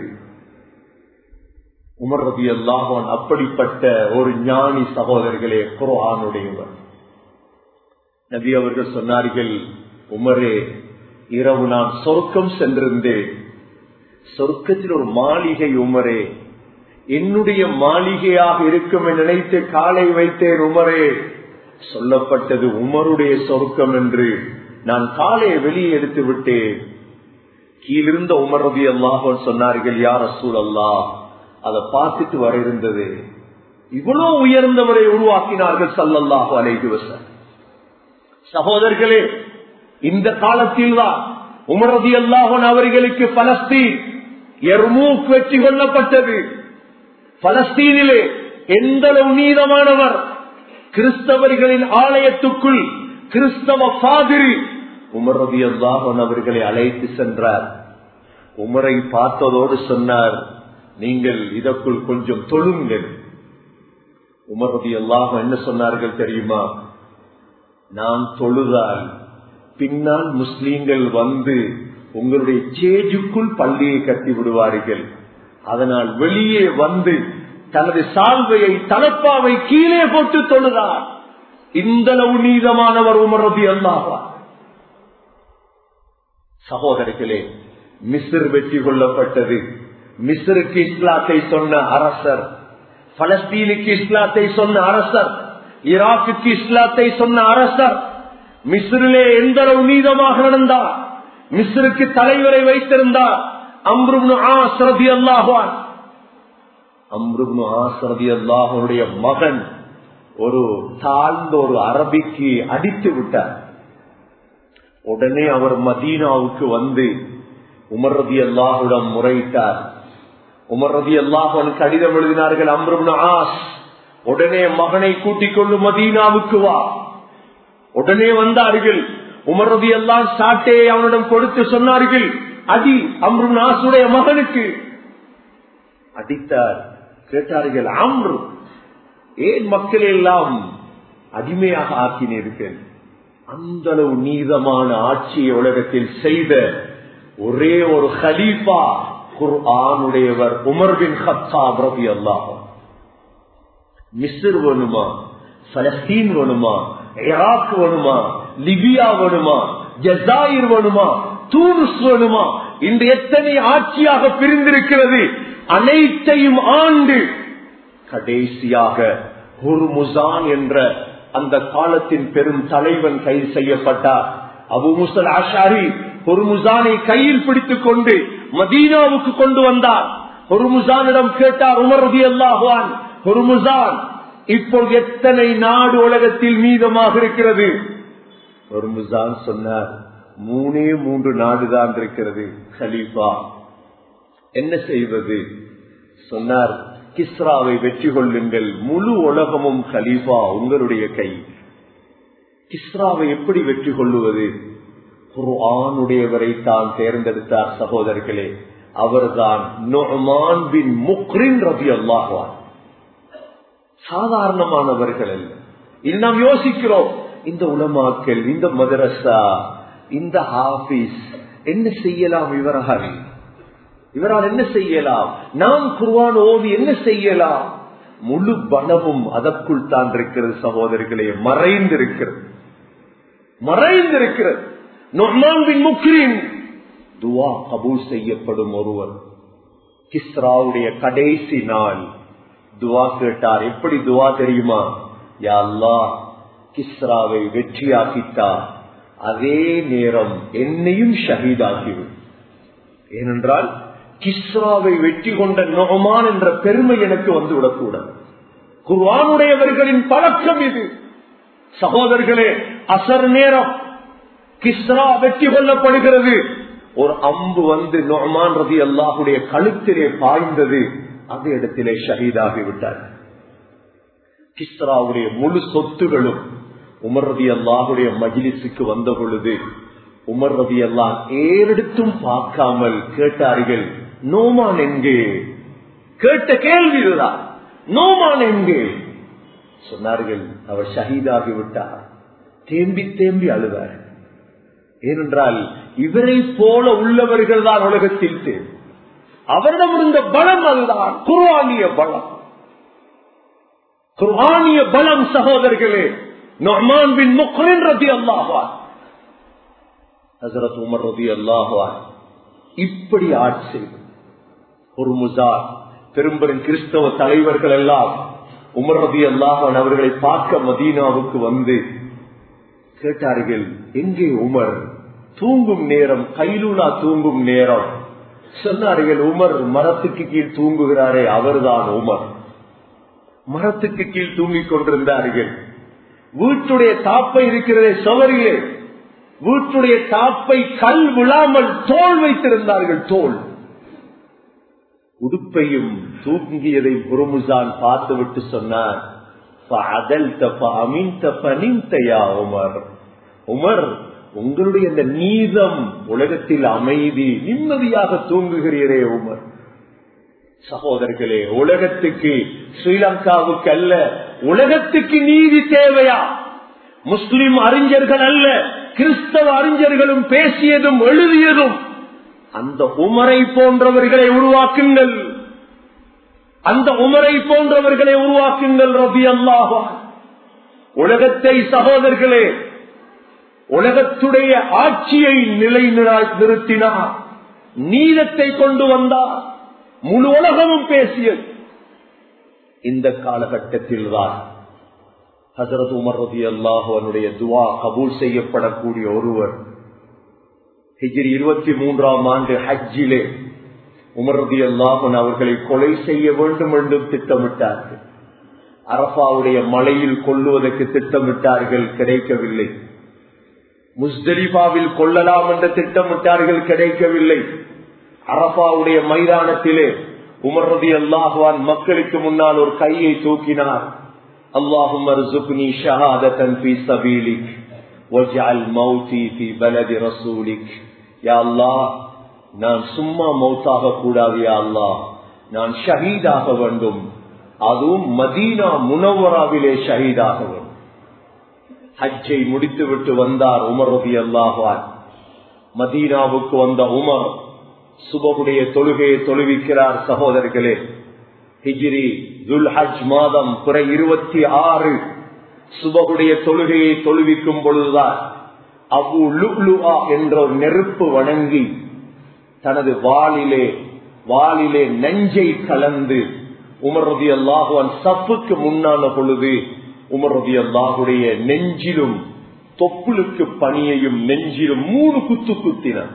உமர் ரலியல்லாஹு அன்ஹு அப்படிப்பட்ட ஒரு ஞானி சகோதரர்களே, குர்ஆனுடையவர். நபி அவர்கள் சொன்னார்கள், உமரே, இரவு நான் சொர்க்கம் சென்றிருந்தேன். சொர்க்கத்தில் ஒரு மாளிகை உமரே, என்னுடைய மாளிகையாக இருக்கும் என நினைத்து காலை வைத்தேன் உமரே. சொல்லப்பட்டது உமருடைய சொர்க்கம் என்று. நான் காலையை வெளியே எடுத்து விட்டேன். கீழிருந்த உமர் ரலியல்லாஹு அன்ஹு சொன்னார்கள், யா ரசூலல்லாஹ், அதை பார்த்துட்டு வர இருந்தது. இவ்வளவு உயர்ந்தவரை உருவாக்கினார்கள் ஸல்லல்லாஹு அலைஹி வஸல்லம். சகோதரர்களே, இந்த காலத்தில் தான் உமர் ரலியல்லாஹு அன்ஹு அவர்களுக்கு பலஸ்தீன் யர்மூக் வெற்றி கொள்ளப்பட்டது. பலஸ்தீனிலே எந்த நீதமானவர் கிறிஸ்தவர்களின் ஆலயத்துக்குள் கிறிஸ்தவ பாதிரி உமர் ரலியல்லாஹு அன்ஹு அவர்களை அழைத்து சென்றார். உமரை பார்த்ததோடு சொன்னார், நீங்கள் இதற்குள் கொஞ்சம் தொழுங்கள். உமர் ரலியல்லாஹு அன்ஹு என்ன சொன்னார்கள் தெரியுமா? நான் தொழுதால் பின்னால் முஸ்லீம்கள் வந்து உங்களுடைய சேஜுக்குள் பள்ளியை கட்டி விடுவார்கள். அதனால் வெளியே வந்து தனது சால்வையை தலப்பாவை கீழே போட்டு தொழுதார். இந்த நீதமானவர் உமர் ரலியல்லாஹு அன்ஹு. சகோதரர்களே, மிஸ்ர் வெற்றி கொள்ளப்பட்டது. மிஸ்ருக்கு இஸ்லாத்தை சொன்ன அரசர், பலஸ்தீனுக்கு இஸ்லாத்தை சொன்ன அரசர், ஈராக்குக்கு இஸ்லாத்தை சொன்ன அரசர் மிஸ்ரிலே எந்த அளவு நீதமாக நடந்தார். மிஸ்ருக்கு தலைவரை வைத்திருந்தார் அம்ர் இப்னு ஆஸ் ரலியல்லாஹு அன்ஹு. அம்ர் இப்னு ஆஸ் ரலியல்லாஹு அன்ஹுடைய மகன் ஒரு தாழ்ந்த ஒரு அரபிக்கு அடித்து விட்டார். உடனே அவர் மதீனாவுக்கு வந்து உமர் ரலியல்லாஹுவிடம் முறையிட்டார். உமர் ரலியல்லாஹு அன்ஹு கடிதம் எழுதினார்கள், அம்ர் இப்னு ஆஸ், உடனே மகனை கூட்டிக் கொண்டு மதீனாவுக்கு வா. உடனே வந்தார்கள். உமர் ரலியல்லாஹு அன்ஹு சாட்டையை அவனிடம் கொடுத்து சொன்னார்கள், அடி அம்ர் இப்னு ஆஸுடைய மகனுக்கு. அடித்தார். கேட்டார்கள், அம்ர், ஏன் மக்கள் எல்லாம் அடிமையாக ஆக்கினீர்கள்? அந்த அளவு நீதமான ஆட்சியை உலகத்தில் செய்த ஒரே ஒரு கலீஃபா குர்ஆனுடையவர் உமர் பின் கத்தாப் ரலியல்லாஹு அன்ஹு. மிஸ்ர் வேணுமா, பலஸ்தீன் வேணுமா, ஈராக் வேணுமா, லிபியா வேணுமா, ஜஸாயிர் வேணுமா, தூனிஸ் வேணுமா, இன்று எத்தனை ஆட்சியாக பிரிந்திருக்கிறது, அனைத்தையும் ஆண்டு கடைசியாக ஹுர்முசான் என்ற அந்த காலத்தின் பெரும் தலைவன் கைது செய்யப்பட்டார். அபு முஸல் அஷாரி ஹுர்முசானை கையில் பிடித்துக் கொண்டு மதீனாவுக்கு கொண்டு வந்தார். ஹுர்முசானிடம் கேட்டார் உமர் ரலியல்லாஹு அன்ஹு, ஹுர்முசான், இப்போது எத்தனை நாடு உலகத்தில் மீதமாக இருக்கிறது? ஹுர்முசான் சொன்னார், மூணே மூன்று நாடுதான் இருக்கிறது கலீஃபா. என்ன செய்வது? சொன்னார், கிஸ்ராவை வெற்றி கொள்ளுங்கள், முழு உலகமும் கலீஃபா உங்களுடைய கை. கிஸ்ராவை எப்படி வெற்றி கொள்ளுவது? குர்ஆனுடையவரை தான் தேர்ந்தெடுத்தார். சகோதரர்களே, அவர்தான் நுஅமான் பின் முக்ரின் ரலியல்லாஹு அன்ஹு. சாதாரணமானவர்கள் அல்ல. நாம் யோசிக்கிறோம், இந்த உலமாக்கள், இந்த மதரசா, இந்த ஹாஃபிஸ் என்ன செய்யலாம்? இவரால் இவரால் என்ன செய்யலாம்? நாம் குர்ஆன் ஓதி என்ன செய்யலாம்? முழு பலமும் அதற்குள் தான் இருக்கிறது சகோதரர்களே, மறைந்திருக்கிறது, மறைந்திருக்கிறது. நுஅமான் பின் முக்ரின் துஆ கபூல் செய்யப்படும் ஒருவர். கிஸ்ராவுடைய கடைசி நாள் துஆ கேட்டார். எப்படி துஆ தெரியுமா? யா அல்லாஹ், கிஸ்ராவை வெற்றியாக்கிட்டா அதே நேரம் என்னையும் ஷஹீதாக்கிவிடும். ஏனென்றால் கிஸ்ராவை வெற்றி கொண்ட நுஅமான் என்ற பெருமை எனக்கு வந்து விடக்கூடாது. குர்ஆனுடையவர்களின் பழக்கம் இது. சகோதரர்களே, அசர் நேரம் கிஸ்ரா வெற்றி கொள்ளப்படுகிறது. ஒரு அம்பு வந்து நுஅமான் ரலியல்லாஹுடைய கழுத்திலே பாய்ந்தது. அந்த இடத்திலே ஷஹீதாகிவிட்டார். கிஸ்ராவுடைய முழு சொத்துகளும் உமர் ரலியல்லாஹுடைய மஜ்லிஸுக்கு வந்த பொழுது உமர் ரலியல்லாஹு ஏறெடுத்தும் பார்க்காமல் கேட்டார்கள், நோமான் எங்கே? கேட்ட கேள்வி இதுதான், நோமான் எங்கே? சொன்னார்கள், அவர் ஷஹீதாகிவிட்டார். தேம்பி தேம்பி அழுவார். ஏனென்றால் இவரை போல உள்ளவர்கள் தான் உலகத்தில் தேவை. அவரிடம் இருந்த பலம் அதுதான், குர்ஆனிய பலம். குர்ஆனிய பலம் சகோதரர்களே. நுஅமான் பின் முக்ரின் ரலியல்லாஹு அன்ஹு, ஹஜ்ரத் உமர் ரலியல்லாஹு அன்ஹு இப்படி ஆட்சி. ஒரு முசார் பெரும்பெரும் கிறிஸ்தவ தலைவர்கள் எல்லாம் உமர் ரலியல்லாஹு அன்ஹு அவர்களை பார்க்க மதீனாவுக்கு வந்து கேட்டார்கள், எங்கே உமர்? தூங்கும் நேரம், கைலூலா தூங்கும் நேரம். சொன்னார்கள், உமர் மரத்துக்கு கீழ் தூங்குகிறாரே, அவர்தான் உமர். மரத்துக்கு கீழ் தூங்கிக் கொண்டிருந்தார்கள். வீட்டுடைய தாப்பை இருக்கிறதே சுவரிலே, வீட்டுடைய தாப்பை கல் விழாமல் தோல் வைத்திருந்தார்கள். தோல் உடுப்பையும் தூங்கியதை புருமுசான் பார்த்துவிட்டு சொன்னார், உமர், உங்களுடைய இந்த நீதம் உலகத்தில் அமைதி, நிம்மதியாக தூங்குகிறீரே உமர். சகோதரர்களே, உலகத்துக்கு, ஸ்ரீலங்காவுக்கு அல்ல, உலகத்துக்கு நீதி தேவையா? முஸ்லிம் அறிஞர்கள் அல்ல, கிறிஸ்தவ அறிஞர்களும் பேசியதும் எழுதியதும் அந்த உமரை போன்றவர்களை உருவாக்குங்கள், அந்த உமரை போன்றவர்களை உருவாக்குங்கள் ரலியல்லாஹு அன்ஹு. உலகத்தை சகோதரர்களே, உலகத்துடைய ஆட்சியை நிலை நிறுத்தினார், நீதத்தை கொண்டு வந்தார், முழு உலகமும் பேசியது. இந்த காலகட்டத்தில் தான் ஹஜ்ரத் உமர் ரலியல்லாஹு அன்ஹுடைய துஆ கபூல் செய்யப்படக்கூடிய ஒருவர். ஹிஜ்ரி இருபத்தி மூன்றாம் ஆண்டு ஹஜ்ஜிலே உமர் ரலியல்லாஹு அன்ஹு அவர்களை கொலை செய்ய வேண்டும் என்று திட்டமிட்டார்கள். அரஃபாவுடைய மலையில் கொல்லுவதற்கு திட்டமிட்டார்கள், கிடைக்கவில்லை. முஸ்தலிஃபாவில் கொல்லலாம் என்று திட்டமிட்டார்கள், கிடைக்கவில்லை. அரஃபாவுடைய மைதானத்திலே உமர் ரலியல்லாஹு அன்ஹு மக்களுக்கு முன்னால் ஒரு கையை தூக்கினார். அல்லாஹும்ம ர்ஸுக்னி ஷஹாதத்தன் ஃபீ ஸபீலிக் வஜ்அல் மௌதி ஃபீ பலதி ரசூலிக். யா அல்லாஹ், நான் சும்மா மௌத்தாக கூடாது, யா அல்லாஹ், நான் ஷஹீதாக வேண்டும், அதுவும் மதீனா முனவ்வராவிலே ஷஹீதாக வேண்டும். ஹஜ்ஜை முடித்துவிட்டு வந்தார் உமர் ரலியல்லாஹு அன்ஹு. மதீனாவுக்கு வந்த உமர் சுபஹுடைய தொழுகையை தொழுவிக்கிறார். சகோதரர்களே, ஹிஜ்ரி துல்ஹஜ் மாதம் பிறை இருபத்தி ஆறு சுபஹுடைய தொழுகையை தொழுவிக்கும் பொழுதுதான் அபு லுஅ்லுஆ என்ற ஒரு நெருப்பு வணங்கி தனது வாளிலே வாளிலே நெஞ்சை கலந்து உமர் ரலியல்லாஹு அன்ஹு சஃப்புக்கு முன்னான பொழுது உமர் ரலியல்லாஹுடைய நெஞ்சிலும் தொப்புளுக்கு பனியையும் நெஞ்சிலும் மூணு குத்து குத்தினார்.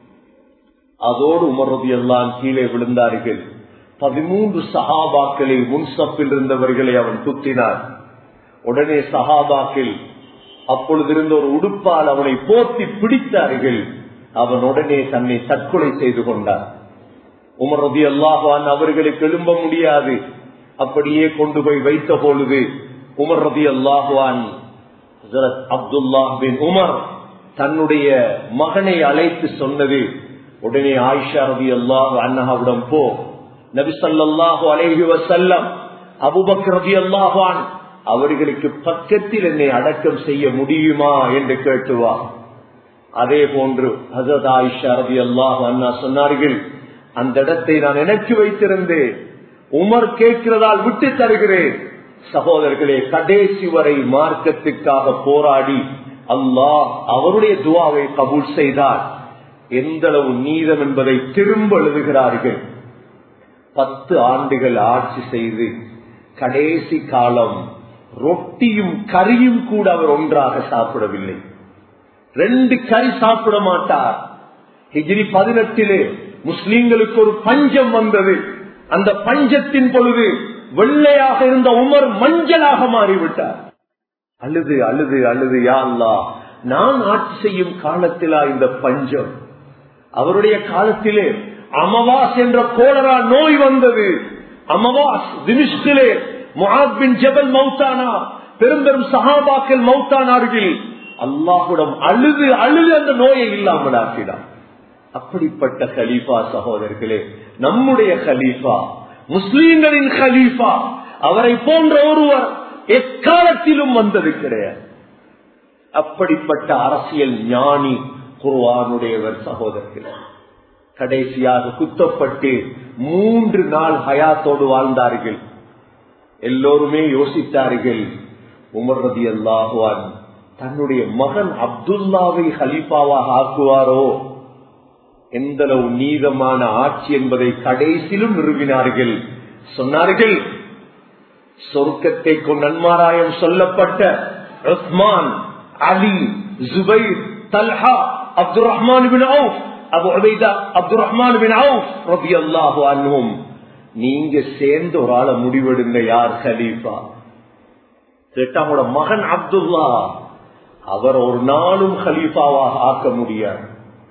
அதோடு உமர் ரலியல்லாஹு அன்ஹு கீழே விழுந்தார்கள். பதிமூன்று சஹாபாக்களை முன்சப்பில் இருந்தவர்களை அவன் குத்தினார். உடனே சஹாபாக்கள் அப்பொழுது இருந்த ஒரு உடுப்பால் அவனை போர்த்தி பிடித்தார்கள். அவன் உடனே தன்னை தற்கொலை செய்து கொண்டார். உமர் ரலியல்லாஹு அன்ஹு அவர்களுக்கு எழும்ப முடியாது. அப்படியே கொண்டு போய் வைத்த பொழுது உமர் ரலியல்லாஹு அன்ஹு ஹஜ்ரத் அப்துல்லாஹ் பின் உமர் தன்னுடைய மகனை அழைத்து சொன்னது, உடனே ஆயிஷா ரலியல்லாஹு அன்ஹாவிடம் போ, நபி ஸல்லல்லாஹு அலைஹி வஸல்லம் அபூபக்கர் ரலியல்லாஹு அன்ஹு அவர்களுக்கு பக்கத்தில் என்னை அடக்கம் செய்ய முடியுமா என்று கேட்டுவா. அதே போன்று ஹஜ்ரத் ஆயிஷா ரலியல்லாஹு அன்ஹா சொன்னார்கள், அந்த இடத்தை நான் எனக்கு வைத்திருந்தேன், உமர் கேட்கிறதால் விட்டு தருகிறேன். சகோதரர்களே, கடைசி வரை மார்க்கத்துக்காக போராடி அல்லாஹ் அவருடைய துஆவை கபூல் செய்தார். எந்த அளவு நீதம் என்பதை திரும்ப எழுதுகிறார்கள். பத்து ஆண்டுகள் ஆட்சி செய்து கடைசி காலம் ரொட்டியும் கறியும் கூட அவர் ஒன்றாக சாப்பிடவில்லை. ரெண்டு கறி சாப்பிட மாட்டார். ஹிஜ்ரி பதினெட்டிலே முஸ்லிம்களுக்கு ஒரு பஞ்சம் வந்தது. அந்த பஞ்சத்தின் பொழுது வெள்ளையாக இருந்த உமர் மஞ்சளாக மாறிவிட்டார். அழுது அழுது அழுது, யா அல்லாஹ், நான் ஆட்சி செய்யும் காலத்திலா இந்த பஞ்சம்? அவருடைய காலத்திலே அமவாஸ் என்ற கோலரா நோய் வந்தது. அமவாஸ் திமிஷ்கிலே முஆத் பின் ஜபல் மௌத்தானா, பெரும் பெரும் சஹாபாக்கள் மௌத்தானார்கள். அல்லாஹ்விடம் அழுது அழுது அந்த நோயை இல்லாமல் ஆக்கினார். அப்படிப்பட்ட கலீஃபா சகோதரர்களே, நம்முடைய கலீஃபா, முஸ்லீம்களின் கலீஃபா, அவரை போன்ற ஒருவர் எக்காலத்திலும் வந்தது கிடையாது. அப்படிப்பட்ட அரசியல் ஞானி குர்ஆனுடையவர் சகோதரர்களே. கடைசியாக குத்தப்பட்டு மூன்று நாள் ஹயாத்தோடு வாழ்ந்தார்கள். எல்லோருமே யோசித்தார்கள், உமர் ரலியல்லாஹு அன்ஹு தன்னுடைய மகன் அப்துல்லாவை ஹலீஃபாவாக ஆக்குவாரோ? எந்த அளவு நீதமான ஆட்சி என்பதை கடைசியிலும் நிறுவினார்கள். சொன்னார்கள், சொர்க்கத்தை கொண்டு நன்மாராயம் சொல்லப்பட்ட Usman, Ali, Zubair, Talha, Abdul Rahman bin Auf, Abu Ubaida Abdul Rahman bin Auf ரலியல்லாஹு அன்ஹும், நீங்க சேர்ந்து ஒரு ஆளை முடிவெடுங்க, யார் கலீஃபா? கேட்டாங்களோட மகன் அப்துல்லா, அவர் ஒரு நாளும் கலீஃபாவாக ஆக்க முடியாது.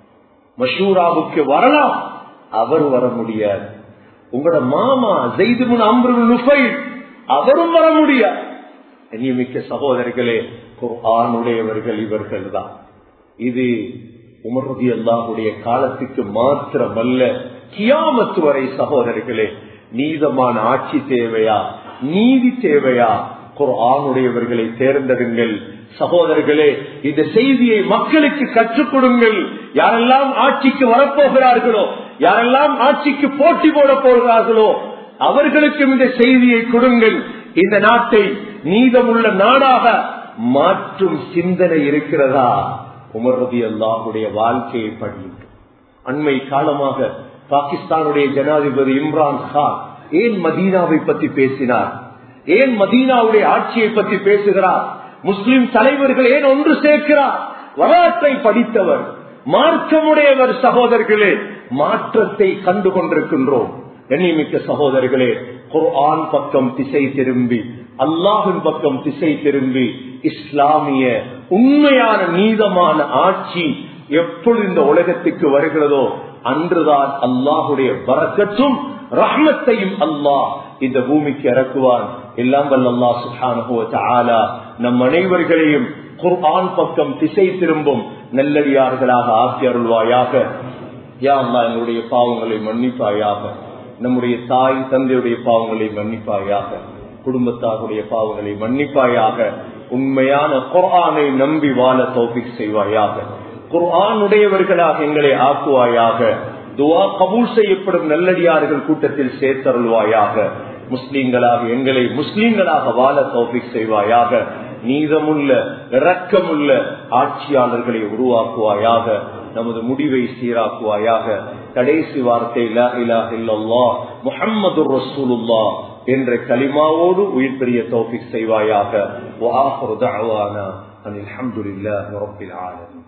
மஷூராவுக்கு வரலாம், அவர் வர முடியாது. உங்களோட மாமா ஸைத் இப்னு அம்ர் இப்னு நுஃபைல், அவரும் வர முடியாது. நியமிக்க சகோதரர்களே, குர்ஆனுடையவர்கள் இவர்கள் தான். இது உமர் ரலியல்லாஹுடைய காலத்துக்கு மாத்திரமல்ல, கியாமத் வரை சகோதரர்களே, நீதமான ஆட்சி தேவையா, நீதி தேவையா? குர்ஆனுடையவர்களை தேர்ந்தெடுங்கள் சகோதரர்களே. இந்த செய்தியை மக்களுக்கு கற்றுக் கொடுங்கள். யாரெல்லாம் ஆட்சிக்கு வரப்போகிறார்களோ, யாரெல்லாம் ஆட்சிக்கு போட்டி போட போகிறார்களோ, அவர்களுக்கும் இந்த செய்தியை கொடுங்கள். இந்த நாட்டை நீதமுள்ள நாடாக மாற்றும் சிந்தனை இருக்கிறதா? உமர் ரலியல்லாஹுடைய வாழ்க்கையை படியுங்கள். அண்மை காலமாக பாகிஸ்தானுடைய ஜனாதிபதி இம்ரான் கான் ஏன் மதீனாவை பற்றி பேசினார்? ஏன் மதீனாவுடைய ஆட்சியை பற்றி பேசுகிறார்? முஸ்லிம் தலைவர்கள் ஏன் ஒன்று சேர்க்கிறார்? வரலாற்றை படித்தவர், மார்க்கமுடையவர் சகோதரர்களே. மாற்றத்தை கண்டு கொண்டிருக்கின்றோம். கண்ணியமிக்க சகோதரர்களே, குர்ஆன் பக்கம் திசை திரும்பி, அல்லாஹின் பக்கம் திசை திரும்பி, இஸ்லாமிய உண்மையான நீதமான ஆட்சி எப்பொழுது இந்த உலகத்துக்கு வருகிறதோ அன்றுதான் அல்லாஹுடைய பரக்கத்தும் ரஹ்மத்தையும் அல்லாஹ் இந்த பூமிக்கு இறக்குவான். எல்லாம் வல்ல அல்லாஹ் சுப்ஹானஹு வ தஆலா நம் அனைவர்களையும் குர்ஆன் பக்கம் திசை திரும்பும் நல்லடியார்களாக ஆக்கி அருள்வாயாக. யா அல்லாஹ், எங்களுடைய பாவங்களை மன்னிப்பாயாக. நம்முடைய தாய் தந்தையுடைய பாவங்களை மன்னிப்பாயாக. குடும்பத்தாருடைய பாவங்களை மன்னிப்பாயாக. உண்மையான குர்ஆனை நம்பி வாழ தௌஃபீக் செய்வாயாக. குர்ஆனுடையவர்களாக எங்களை ஆக்குவாயாக. துஆ கபூல் செய்யப்படும் நல்லடியார்கள் கூட்டத்தில் சேர்த்தருள்வாயாக. முஸ்லீம்களாக எங்களை முஸ்லீம்களாக வாழ தௌஃபீக் செய்வாயாக. நீதமுள்ள இரக்கமுள்ள ஆட்சியாளர்களை உருவாக்குவாயாக. நமது முடிவை சீராக்குவாயாக. கடைசி வார்த்தை லா இலாஹ இல்லல்லாஹ் முஹம்மதுர் ரசூலுல்லாஹ் என்ற கலிமாவோடு உயிர் பெரிய தௌஃபீக் செய்வாயாக. வ ஆகிரு தஅவானா அனில் ஹம்துலில்லாஹி ரப்பில் ஆலமீன்.